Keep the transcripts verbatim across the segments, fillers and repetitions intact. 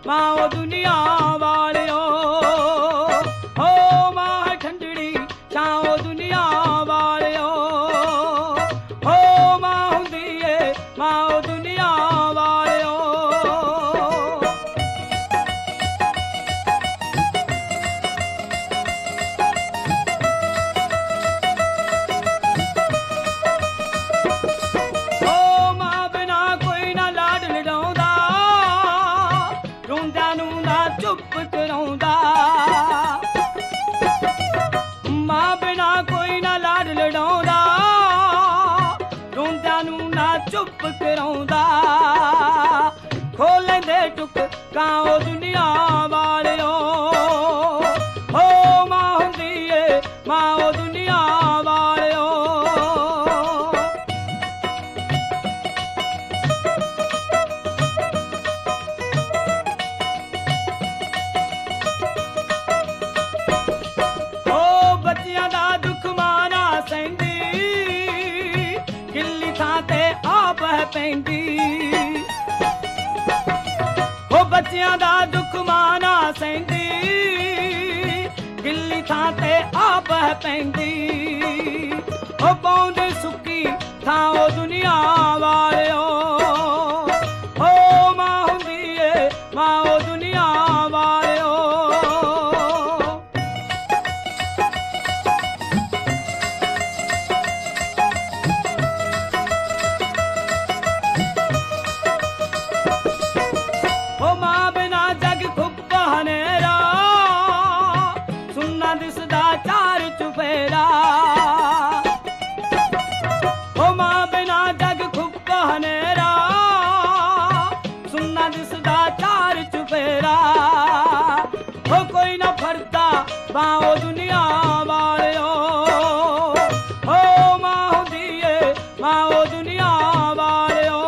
मां ओ दुनिया वालियो हो मां ठंडड़ी छां ओ दुनिया वालियो हो मां हुंदी ए मां ओ दुनिया वालियो चुप कराउंदा मां बिना कोई ना लाड लड़ाउंदा रोंदियां नूं ना चुप कराउंदा खोलंदे टुक कां ओ दुनिया वालियो हो मां हुंदी ए मां ओ दुनिया वालियो पैंदी हो बच्चियां दा दुख माना सैंदी गिल्ली थां ते आप पैंदी हो पौंदे सुक्की थां ओ दुनिया वालियो हो मां हुंदी ए मां ओ दुनिया वालियो चार चुफेरा हो मां बिना जग खुप हनेरा सुनना दिसदा चार चुफेरा हो कोई ना फरदा बाओ दुनिया वालियो हो मां हुंदी ए मां ओ दुनिया वालियो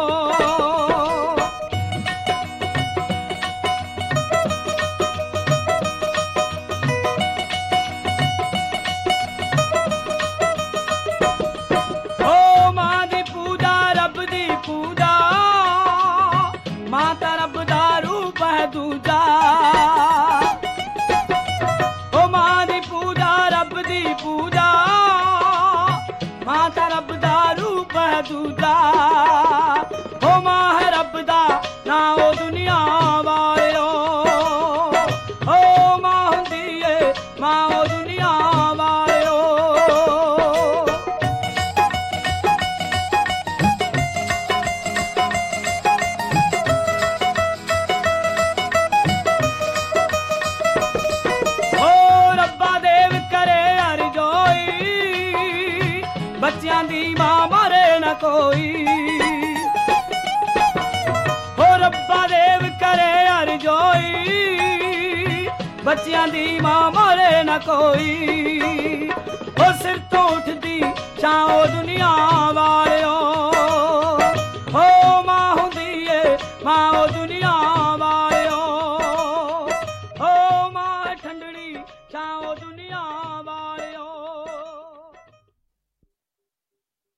माता रब दा रूप है दूजा ओ मां दी पूजा रब दी पूजा माता रब दा रूप है दूजा ओ मां है रब दा ना ओ दुनिया वालियो ओ मां हुंदी ए मां ओ दुनिया वालियो बच्चियां दी मां मारे न कोई हो रब्बा देव करे हर जोई बच्चियां दी मां मारे न कोई हो सिर तो उठदी छां ओ दुनिया वालियो